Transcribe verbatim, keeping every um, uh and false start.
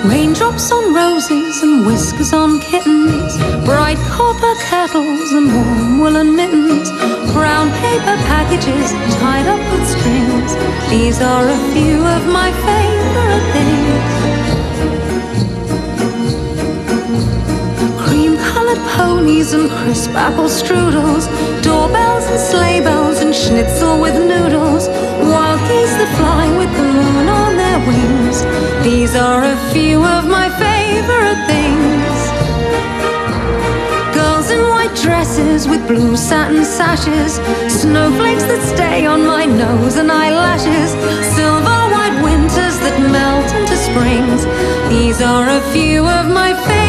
Raindrops on roses and whiskers on kittens, bright copper kettles and warm woolen mittens, brown paper packages tied up with strings. These are a few of my favorite things. Cream-colored ponies and crisp apple strudels, doorbells and sleigh bells and schnitzel with noodles, wild geese that fly with the moon on their wings. These are a few of my favorite things. Girls in white dresses with blue satin sashes, snowflakes that stay on my nose and eyelashes, silver white winters that melt into springs. These are a few of my favorite